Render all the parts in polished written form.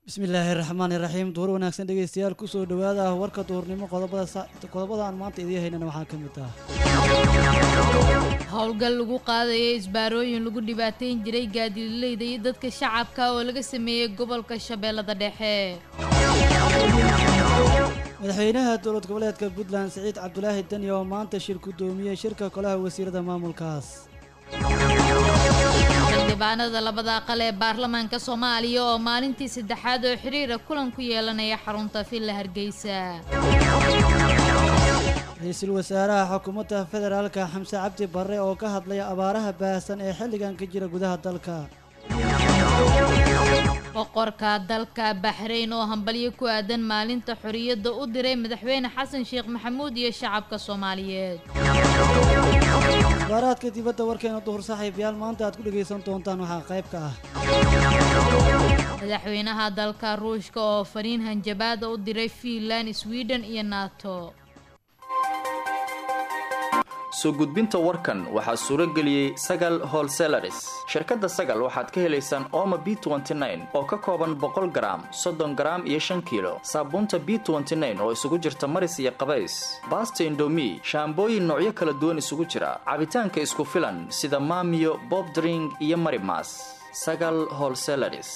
بسم الله الرحمن الرحيم دور wanaagsan dhageystayaal ku soo dhawaada warka duurnimo qodobada aan maanta idin haynana waxaa kamid ah howlgal lagu qaadayo isbaarooyin lagu dhibaateyn jiray gaadiidleyda iyo dadka shacabka oo laga sameeyay gobolka Shabeellada Dhexe madaxweynaha dowlad goboleedka Puntland Saciid Cabdulaahi Dani oo maanta shir ku doomiyay shirka kolaha wasiirada maamulkaas xildhibaanada labada aqal ee baarlamaanka Soomaaliya oo maalintii saddexaad oo xiriir kulan ku yeelanaya xarunta Villa Hargeysa ra'iisul wasaaraha xukuumadda federaalka Xamse Cabdi Barre oo ka hadlay abaaraha baahsan ee xilligan ka jira gudaha dalka boqorka dalka Bahrain oo hambalyo ku aadan maalinta xorriyadda u diray madaxweyne Xasan Sheekh Maxamuud iyo shacabka Soomaaliyeed baaraadka dibadda warkeena duhur saaxiibayaal maanta aad ku dhageysan doontaan waxaa qayb ka ah madaxweynaha dalka Ruushka oo fariin hanjabaad u diray Finland, Sweden iyo NATO soo gudbinta warkan waxaa suuro geliyay Sagal Wholesalers shirkadda Sagal waxaad ka helaysaan Omo B29 oo ka kooban 100 gram 30 gram iyo 5 kilo saabuunta B29 oo isugu jirta maris iyo qabays basta Indomie shaambooyin noocyo kala duwan isugu jira cabitaanka isku filan sida Maamiyo Bob Drink iyo Marimas Sagal Wholesalers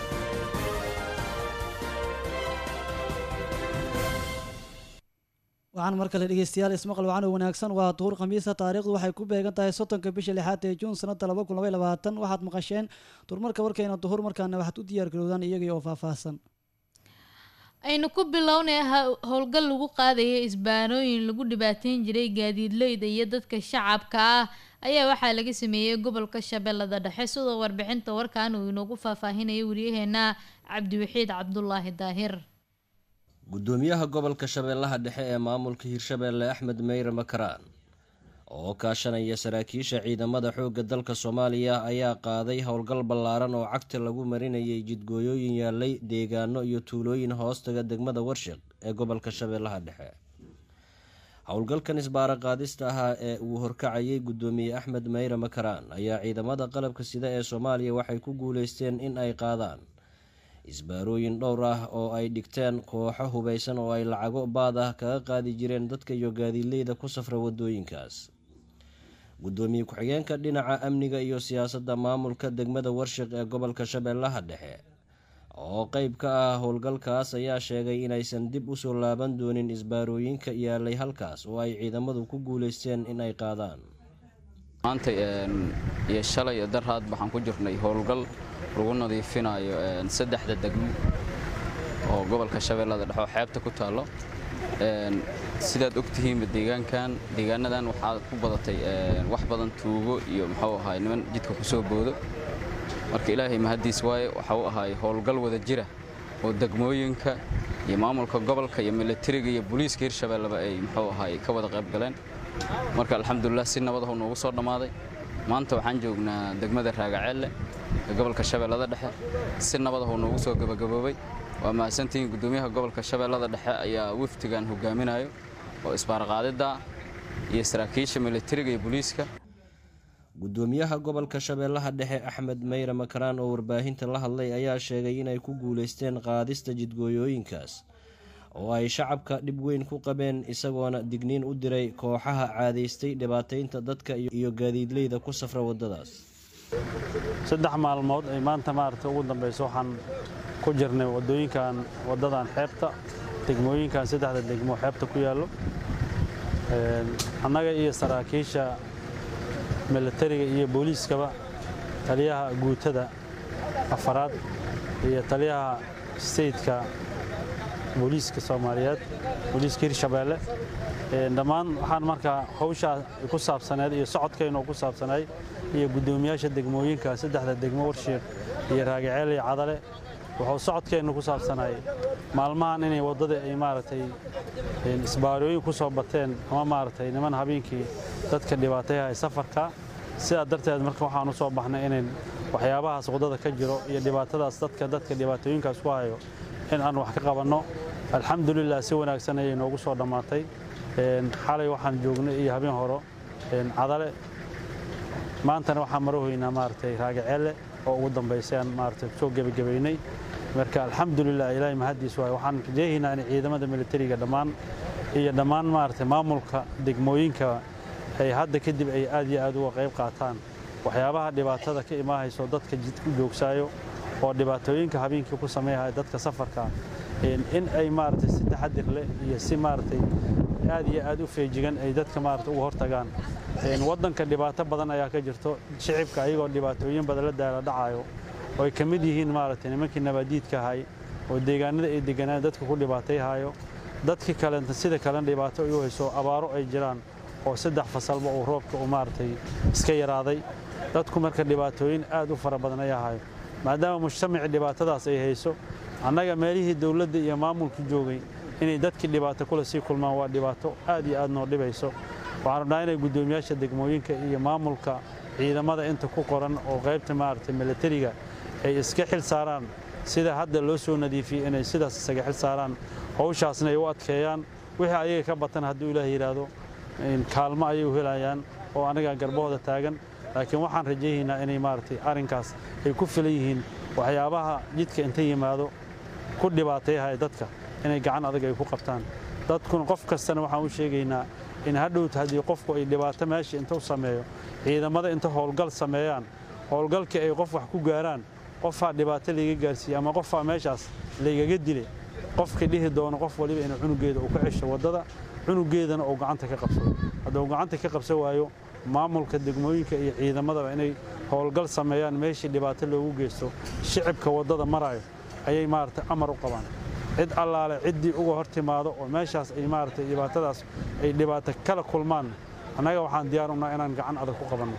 waxaan markale dhageystayaal ismaqal wacan oo wanaagsan waa duhur khamiisa taariikhdu waxay ku beegan tahay 30 bisha 6 ee Juun sanada 2022 waxaad maqasheen durmarka warkeena duhur markaana waxaad u diyaar garoodaan iyaga oo faahfaahsan aynu ku bilownay howlgal lagu qaadayo isbaanooyin lagu dhibaateyn jiray gaadiidleyda iyo dadka shacabka ah ayaa waxaa laga sameeyay gobolka Shabeellada Dhexe sidoo warbixinta warkaan uu inoogu faahfaahinayo wariyaheena Cabdiwaxiid Cabdullaahi Daahir gudoomiyaha gobolka Shabeellaha Dhexe ee maamulka Hirshabeelle Axmed Meyre Makaraan oo kaashanaya saraakiisha ciidamada xoogga dalka Soomaaliya ayaa qaaday howlgal ballaaran oo cagta lagu marinayay jidgooyooyin yaalay deegaano iyo tuulooyin hoostaga degmada Warshiq ee gobolka Shabeellaha Dhexe howlgalkan isbaara qaadista ah ee uu horkacayay gudoomiye Axmed Meyre Makaraan ayaa ciidamada qalabka sida ee Soomaaliya waxay ku guuleysteen in ay qaadaan isbaarooyin dhowr ah oo ay dhigteen kooxo hubeysan oo ay lacago baad ah kaga qaadi jireen dadka iyo gaadiidleyda ku safra wadooyinkaas gudoomiye ku-xigeenka dhinaca amniga iyo siyaasadda maamulka degmada Warshiq ee gobolka Shabeellaha Dhexe oo qayb ka ah howlgalkaas ayaa sheegay inaysan dib u soo laaban doonin isbaarooyinka yaalay halkaas oo ay ciidamadu ku guuleysteen in ay qaadaan maanta iyo shalay daraad waxaan ku jirnay howlgal lagu nadiifinayo saddexda degmo oo gobolka Shabeellada Dhexe xeebta ku taalo sidaad ogtihiin deegaanadan waxaa ku badatay wax badan tuugo iyo maxuu ahaay niman jidka ku soo boodo marka ilaahay mahadiis waaye waxa uu ahaay howlgal wada jira oo degmooyinka iyo maamulka gobolka iyo militariga iyo booliiska Hirshabeelle ay maxuu ahaay ka wada qayb galeen marka alxamdulillah si nabad ah oo noogu soo dhamaaday maanta waxaan joognaa degmada Raagaceelle gobolka Shabeellada Dhexe si nabad ah oo noogu soo gabagaboobay waa mahadsantiin gudoomiyaha gobolka Shabeellada Dhexe ayaa waftigan hogaaminayo oo isbaar qaadida iyo saraakiisha militariga iyo booliiska gudoomiyaha gobolka Shabeellaha Dhexe Axmed Meyre Makaraan oo warbaahinta la hadlay ayaa sheegay inay ku guuleysteen qaadista jidgooyooyinkaas oo ay shacabka dib weyn ku qabeen isagoona digniin u diray kooxaha caadaystay dhibaateynta dadka iyo gaadiidleyda ku safra wadadaas saddex maalmood ay maanta maartay ugu dambayso waxaan ku jirnay wadadan xeebta degmooyinkan saddexda degmo xeebta ku yaalo annaga iyo saraakiisha militariga iyo booliiskaba taliyaha guutada afaraad iyo taliyaha stateka booliiska Soomaaliyeed booliiska Hirshabeelle dhammaan waxaan markaa hawsha ku saabsaneed iyo socodkeena ku saabsanay iyo gudoomiyaasha degmooyinka saddexda degmo Warshiq iyo Raagaceelle iyo Cadale wuxuu socodkeena ku saabsanay maalmahan inay wadada ay maartay isbaarooyin ku soo bateen ama maartay niman habeenkii dadka dhibaateeya safarka sida darteed marka waxaan u soo baxnay in waxyaabahaas wadada ka jiro iyo dhibaatadaas dadka dhibaatooyinkaas ku hayo in aan wax ka qabanno alxamdulillah si wanaagsan ay noogu soo dhamaatay xalay waxaan joognay iyo habeen hore Cadale maantana waxaan marahoynaa maartay Raagaceelle oo ugu dambeysay maartay soo gabagabeynay marka alxamdulilah ilaahay mahadiis waay waxaan rajeeynaa in ciidamada militariga dhammaan maaragtay maamulka degmooyinka ay hadda kadib ay aad iyo aad uga qayb qaataan waxyaabaha dhibaatada ka imaahayso dadka jidku joogsaayo oo dhibaatooyinka habeenkii ku sameeyay dadka safarka in ay maaragtay si taxadir leh iyo si maaragtay aad iyo aad u feejigan ay dadka maaragtay uga hortagaan wadanka dhibaato badan ayaa ka jirto shicibka ayagoo dhibaatooyin badan la daala dhacayo oo ay ka mid yihiin maaragtay nimankii nabaadiidka ahay oo deegaanada ay deganaan dadka ku dhibaatayhayo dadkii kalenta sida kalena dhibaato ay u hayso abaaro ay jiraan oo 3 fasalba uu roobka u maaragtay iska yaraaday dadku marka dhibaatooyin aad u fara badan ay ahayo maadaama mujtamaci dhibaatadaas ay hayso annaga meelihii dawladda iyo maamulku joogay inay dadkii dhibaato kula sii kulmaan waa dhibaato aad iyo aad noo dhibayso waxaan rabnaa inay guddoomiyaasha degmooyinka iyo maamulka ciidamada inta ku qoran oo qaybta maaragtay militariga ay iska xil saaraan sida hadda loo soo nadiifiyey inay sidaas isaga xil saaraan hawshaasna ay u adkeeyaan wixii ayaga ka batan hadduu ilaahay yidhaahdo kaalmo ayay u helayaan oo anaga garbahooda taagan laakiin waxaan rajaynaynaa inay maaragtay arrinkaas ay ku filan yihiin waxyaabaha jidka inta yimaado ku dhibaateeyahay dadka inay gacan adag ay ku qabtaan dadkuna qof kastana waxaan u sheegaynaa in hadhowta haddii qofku ay dhibaato meesha inta u sameeyo ciidamada inta howlgal sameeyaan howlgalkii ay qof wax ku gaaraan qofaa dhibaato layga gaarsiiyey ama qofaa meeshaas laygaga dilay qofkii dhihi doono qof waliba inuu cunugeeda uu ka cesho waddada cunugeedana uu gacanta ka qabsado hadduu gacanta ka qabsan waayo maamulka degmooyinka iyo ciidamadaba inay howlgal sameeyaan meeshii dhibaato loogu geysto shicibka waddada marayo ayay maaragtay amar u qabaan cid allaale ciddii uga hor timaado oo meeshaas ay maaragtay dhibaatadaas ay dhibaato kala kulmaan annaga waxaan diyaar u nahay inaan gacan adag ku qabanno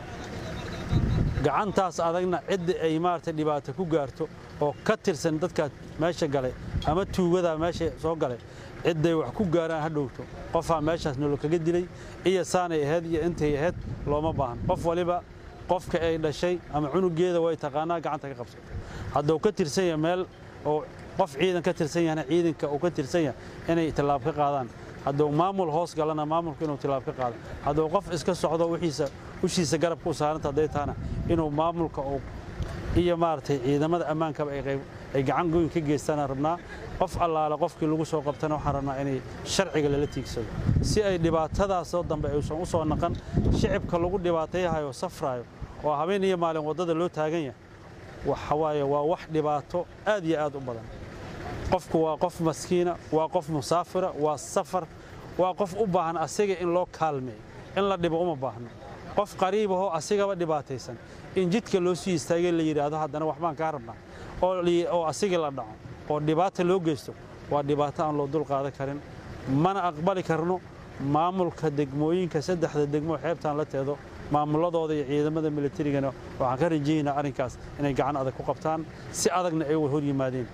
gacantaas adagna cidda ay maaragtay dhibaato ku gaarto oo ka tirsan dadka meesha galay ama tuugada meesha soo galay cidday wax ku gaaraan hadhowto qofaa meeshaas nolol kaga dilay iyo saanay ahayd iyo intay ahayd looma baahan qof waliba qofka ay dhashay ama cunugeeda way taqaanaa gacanta ka qabsato hadduu ka tirsan yahay meel oo qof ciidan ka tirsan yahayna ciidanka uu ka tirsan yahay inay tilaab ka qaadaan hadduu maamul hoos galana maamulku inuu tilaab ka qaado hadduu qof iska socdo ushiisa garabka u saaranta hadday tahana inuu maamulka iyo maaragtay ciidamada ammaankaba ay gacan goyn ka geystaan rabnaa qof allaale qofkii lagu soo qabtana waxaan rabnaa inay sharciga lala tiigsado si ay dhibaatadaasoo dambe aysan u soo naqan shicibka lagu dhibaateeyahayo safraayo oo habeen iyo maalin waddada loo taagan yahay waxa waaye waa wax dhibaato aad iyo aad u badan qofku waa qof maskiina waa qof musaafira waa safar waa qof u baahan asiga in loo kaalmeeyo in la dhibo uma baahno qof qariibahoo asigaba dhibaataysan in jidka loo sii istaagay la yidhaahdo haddana waxbaan kaa rabnaa oo asigii la dhaco oo dhibaata loo geysto waa dhibaato aan loo dul qaadan karin mana aqbali karno maamulka degmooyinka 3 degmo xeebtaan la teedo maamuladooda iyo ciidamada militarigana waxaan ka rajaynaa arrinkaas inay gacan adag ku qabtaan si adagna ay hor yimaadeen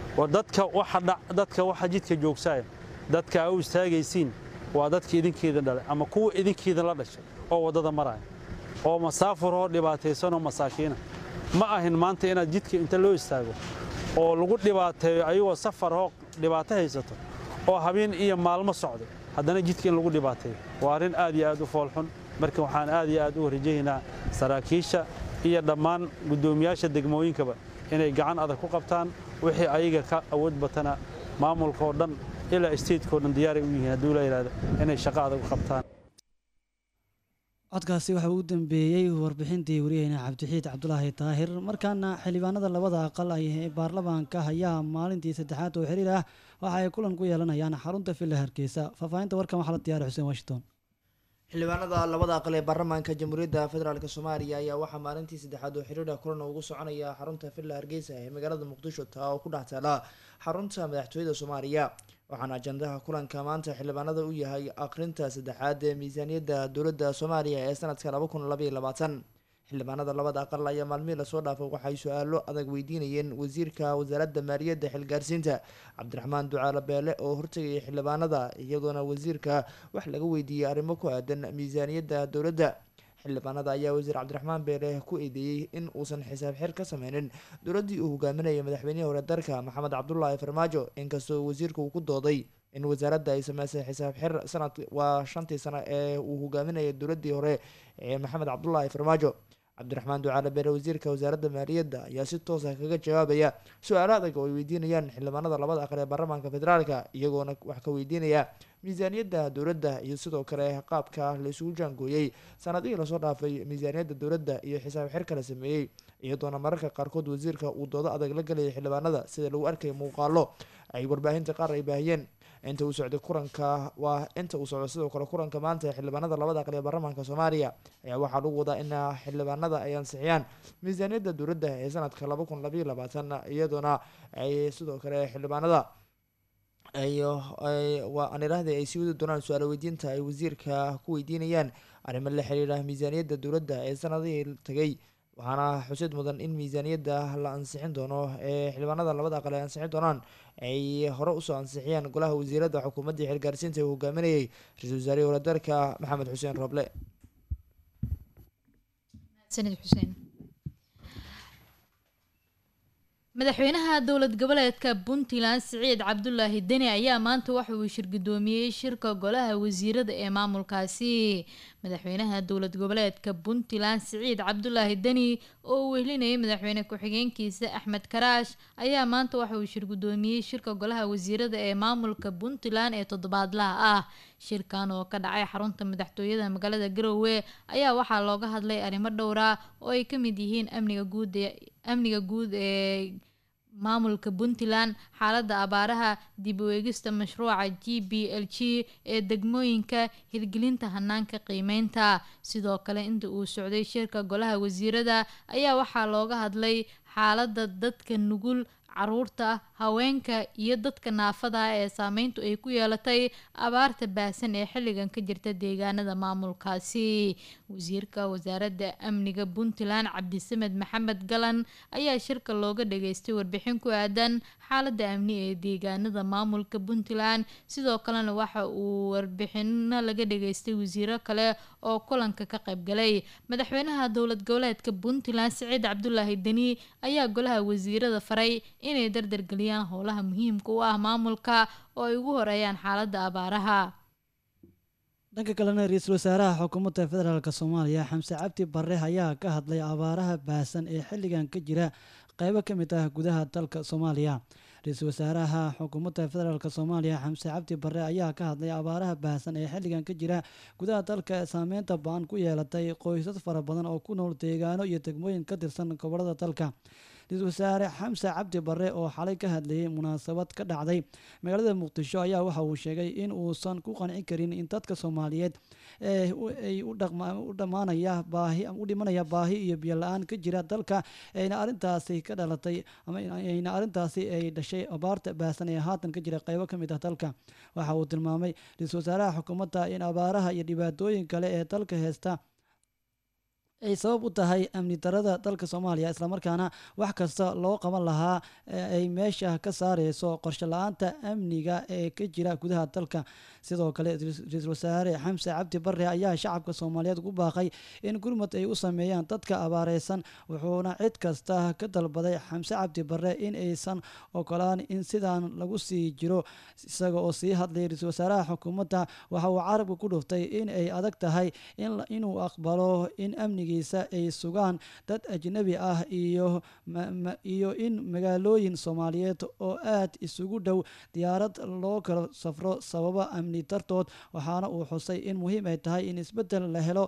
dadka waxa jidka joogsaaya dadka u istaagaysiin waa dadka idinkeeda dhalay ama kuwa idinkeeda la dhashay oo waddada maraya oo masaafuroo dhibaataysanoo masaakiina ma ahin maanta inaad jidka inta loo istaago oo lagu dhibaateeyo ayagoo safaroo dhibaato haysato oo habeen iyo maalmo socday haddana jidka in lagu dhibaateeyo waa arrin aad iyo aad u foolxun marka waxaan aad iyo aad u rajaynaa saraakiisha iyo dhammaan guddoomiyaasha degmooyinkaba inay gacan adag ku qabtaan wixii ayaga ka awood batana maamulka oo dhan ilaa isteedkoo dhan diyaaray u yihiin hadduu la yidhaahdo inay shaqo adag u qabtaan codkaasi waxa uu dambeeyey warbixintii wariyaheyna cabdixiid cabdulaahi daahir markaana xildhibaanada labada aqal ee baarlamaanka ayaa maalintii 3aad oo xiriir ah waxa ay kulan ku yeelanayaan xarunta villa hargeysa faahfaahinta warkan waxaa la diyaariya xuseen washington xildhibaanada labada aqal ee baarlamaanka jamhuuriyadda federaalk soomaaliya ayaa waxaa maalintii 3aad oo xiriir ah kulan ugu soconaya xarunta villa hargeysa ee magaalada muqdisho taa oo ku dhex taala xarunta madaxtooyada soomaaliya waxaana ajandaha kulanka maanta xildhibaanada u yahay aqrinta 3aad ee miisaaniyadda dowladda soomaaliya ee sanadka 2022 xildhibaanada labada aqal ayaa maalmihii lasoo dhaafay waxay su-aalo adag weydiinayeen wasiirka wasaaradda maaliyadda xilgaarsiinta cabdiraxmaan ducaale beele oo hortegayay xildhibaanada iyadoona wasiirka wax laga weydiiyey arrimo ku aadan miisaaniyadda dowladda xildhibaanada ayaa wasiir cabdiraxmaan beele ku eedeeyey in uusan xisaab xir ka sameynin dowladdii uu hogaaminayay madaxweynihii hore dalka maxamed cabdulaahi farmaajo inkastoo wasiirka uu ku dooday in wasaaradda ay sameysay xisaab xir waa 5 sano ee uu hogaaminayay dowladdii hore ee maxamed cabdulaahi farmaajo cabdiraxmaan ducaale beere wasiirka wasaaradda maaliyadda ayaa si toos ah kaga jawaabaya su-aalo adag oo ay weydiinayaan xildhibaanada labada aqal ee baarlamaanka federaalka iyagoona wax ka weydiinaya miisaaniyadda dowladda iyo sidoo kale qaabka la isugu jaangooyey sanadihii lasoo dhaafay miisaaniyadda dowladda iyo xisaab xir kala sameeyey iyadoona mararka qaarkood wasiirka uu doodo adag la galayay xildhibaanada sida lagu arkay muuqaalo ay warbaahinta qaar ay baahiyeen inta uu socday kulanka waa inta uu socdo sidoo kale kulanka maanta ee xildhibaanada labada aqal ee baarlamaanka soomaaliya ayaa waxaa lagu wadaa in xildhibaanada ay ansixiyaan miisaaniyadda dowladda ee sanadka 2022 iyadoona ay sidoo kale xildhibaanada aan iraahday ay sii wadi doonaan su-aalo weydiinta ay wasiirka ku weydiinayaan arrimo la xiriira miisaaniyadda dowladda ee sanadihii tagay waxaana xusid mudan in miisaaniyadda la ansixin doono ee xildhibaanada labada aqal ay ansixin doonaan ay hore usoo ansixiyeen golaha wasiirada xukuumaddii xilgaarsiinta uu hogaaminayay ra-iisul wasaarihii waladarka maxamed xuseen roble. madaxweynaha dowlad goboleedka puntland siciid cabdulaahi deni ayaa maanta waxa uu shirgudoomiyey shirka golaha wasiirada ee maamulkaasi. madaxweynaha dowlad goboleedka puntland siciid cabdulaahi deni oo uu wehelinayay madaxweyne ku-xigeenkiisa axmed karaash ayaa maanta waxa uu shirgudoomiyey shirka golaha wasiirada ee maamulka puntland ee toddobaadlaha ah. shirkan oo ka dhacay xarunta madaxtooyada magaalada garowe ayaa waxaa looga hadlay arrimo dhowra oo ay ka mid yihiin amniga guud ee maamulka puntland, xaalada abaaraha, dib u eegista mashruuca GBLG ee degmooyinka, hirgelinta hanaanka qiimeynta. sidoo kale inta uu socday shirka golaha wasiirada ayaa waxaa looga hadlay xaalada dadka nugul, caruurta, haweenka iyo dadka naafada ee saameyntu ay ku yeelatay abaarta baahsan ee xilligan ka jirta deegaanada maamulkaasi. wasiirka wasaaradda amniga puntland cabdisamed maxamed galan ayaa shirka looga dhageystay warbixin ku aadan xaalada amni ee deegaanada maamulka puntland. sidoo kalena waxa uu warbixino laga dhageystay wasiiro kale oo kulanka ka qaybgalay. madaxweynaha dowlad goboleedka puntland siciid cabdulaahi deni ayaa golaha wasiirada faray inay dardargeliyaan howlaha muhiimka u ah maamulka oo ay ugu horeeyaan xaalada abaaraha. dhanka kalena ra-iisul wasaaraha xukuumadda federaalk soomaaliya xamse cabdi bare ayaa ka hadlay abaaraha baahsan ee xilligan ka jira qeybo ka mid ah gudaha dalka soomaaliya. ra-iisul wasaaraha xukuumadda federaalk soomaaliya xamse cabdi bare ayaa ka hadlay abaaraha baahsan ee xilligan ka jira gudaha dalka saameynta ba-an ku yeelatay qoysas fara badan oo ku nool deegaano iyo degmooyin ka tirsan gobolada dalka. ra-iisul wasaare xamse cabdi bare oo xalay ka hadlayay munaasabad ka dhacday magaalada muqdisho ayaa waxa uu sheegay in uusan ku qanci karin in dadka soomaaliyeed ay u dhimanaya baahi iyo biyo la-aan ka jira dalka ayna arintaasi ka dhalatay ayna arintaasi ay dhashay abaarta baahsan ee haatan ka jira qeybo ka mid ah dalka. waxa uu tilmaamay ra-iisul wasaaraha xukuumadda in abaaraha iyo dhibaatooyin kale ee dalka heesta ay sabab u tahay amni darada dalka soomaaliya, islamarkaana wax kasta loo qaban lahaa ay meesha ka saareyso qorshe la-aanta amniga ee ka jira gudaha dalka. sidoo kale ra-iisul wasaare xamse cabdi bare ayaa shacabka soomaaliyeed ku baaqay in gurmad ay u sameeyaan dadka abaareysan, wuxuuna cid kasta ka dalbaday xamse cabdi bare in aysan ogolaan in sidaan lagu sii jiro. isaga oo sii hadlay ra-iisul wasaaraha xukuumadda waxa uu carabka ku dhuftay in ay adag tahay inuu aqbalo in amnigiisa ay sugaan dad ajnabi ah iyo in magaalooyin soomaaliyeed oo aad isugu dhow diyaarad loo kala safro sababa amni dartood. waxaana uu xusay in muhiim ay tahay in isbedel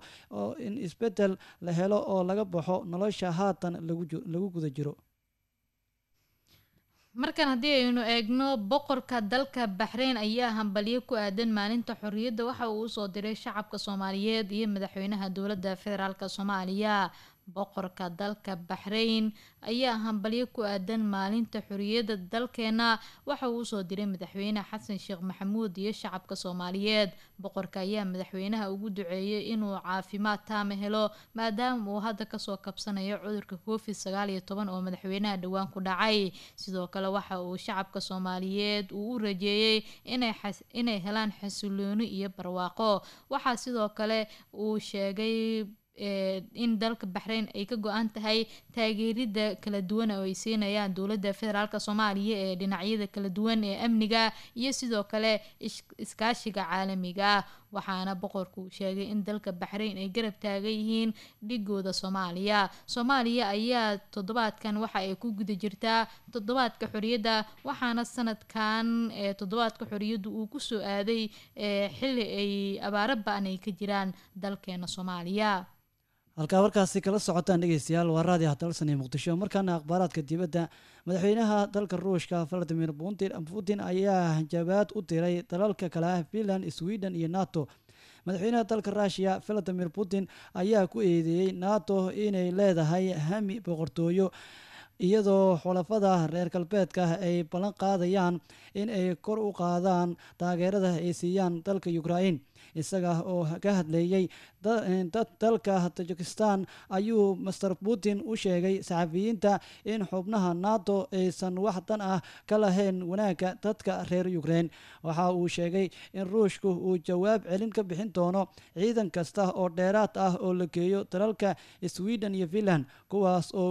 la helo oo laga baxo nolosha haatan lagu guda jiro. markan haddii aynu eegno boqorka dalka baxreyn ayaa hambalyo ku aadan maalinta xorriyadda waxa uu usoo diray shacabka soomaaliyeed iyo madaxweynaha dowladda federaalk soomaaliya. boqorka dalka baxreyn ayaa hambalyo ku aadan maalinta xorriyadda dalkeena waxa uu usoo diray madaxweyne xasan sheekh maxamuud iyo shacabka soomaaliyeed. boqorka ayaa madaxweynaha ugu duceeyay inuu caafimaad taama helo maadaama uu hadda kasoo kabsanayo cudurka COVID-19 oo madaxweynaha dhowaan ku dhacay. sidoo kale waxa uu shacabka soomaaliyeed uu u rajeeyay inay helaan xasilooni iyo barwaaqo. waxaa sidoo kale uu sheegay in dalka baxreyn ay ka go-an tahay taageerida kala duwan oo ay siinayaan dowladda federaalk soomaaliya ee dhinacyada kala duwan ee amniga iyo sidoo kale iskaashiga caalamiga. waxaana boqorku uu sheegay in dalka Baxrayn ay garab taagan yihiin dhigooda Soomaaliya ayaa toddobaadkan waxa ay ku guda jirtaa toddobaadka xorriyadda waxaana sanadkan toddobaadka xorriyaddu uu ku soo aaday xilli ay abaaro ba'an ay ka jiraan dalkeena Soomaaliya. halkaa warkaasi kala socotaan dhegeystayaal waa raadiyo dalsan ee muqdisho. markaana akhbaaraadka dibadda, madaxweynaha dalka ruushka Vladimir Putin ayaa jawaab u diray dalalka kale ah Finland, Sweden iyo NATO. madaxweynaha dalka Russia Vladimir Putin ayaa ku eedeeyay NATO inay leedahay hami boqortooyo iyadoo xulafada reer galbeedka ay ballan qaadayaan in ay kor u qaadaan taageerada ay siiyaan dalka Ukraine. isaga oo ka hadlayay dalka Tajikistan ayuu Mr. Putin u sheegay saxafiyiinta in xubnaha NATO aysan wax dan ah ka lahayn wanaagga dadka reer Ukraine. waxa uu sheegay in Ruushku uu jawaab celin ka bixin doono ciidan kasta oo dheeraad ah oo la geeyo dalalka Sweden iyo Finland kuwaas oo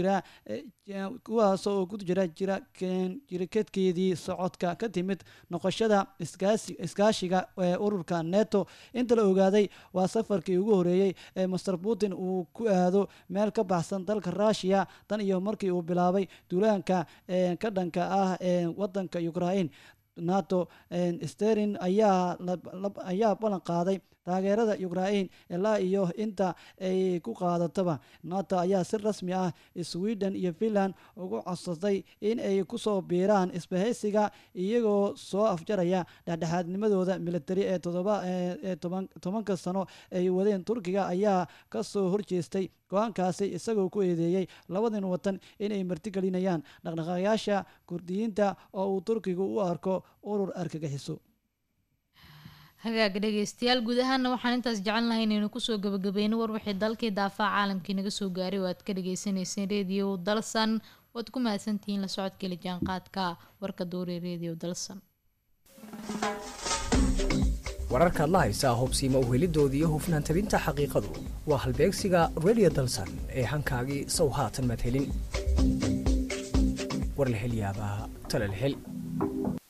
ku jira jirikeedkeedii socodka ka timid noqoshada iskaashiga ururka NATO. inta la ogaaday waa safarkii ugu horeeyay ee Mr. Putin uu ku aado meel ka baxsan dalka Russia tan iyo markii uu bilaabay duulaanka ka dhanka ah ee wadanka Ukraine. NATO Sterling ayaa ballan qaaday taageerada Ukraine ilaa iyo inta ay ku qaadataba. NATO ayaa si rasmi ah Sweden iyo Finland ugu codsatay in ay ku soo biiraan isbahaysiga iyagoo soo afjaraya dhexdhexaadnimadooda militari ee 10 sano ay wadeen. Turkiga ayaa ka soo horjeestay go-aankaasi isagoo ku eedeeyay labadan watan inay martigelinayaan dhaqdhaqaaqayaasha Kurdiyiinta oo uu Turkigu u arko urur argagixiso. hagaag dhegeystayaal guud ahaana waxaan intaas jecelnahay inaynu kusoo gabagabayno war wixii dalkii daafaca caalamkii naga soo gaaray oo aad ka dhagaysanayseen radio dalsan waad ku mahadsantihiin la socodka la jaanqaadka warka doore radio dalsan. wararkaad la haysaa hubsiimo uhelidoodii iyo hufnaan tabinta xaqiiqadu waa halbeegsiga radio dalsan ee hankaagii sow haatan maad helin war la hel yaabaa tala la hel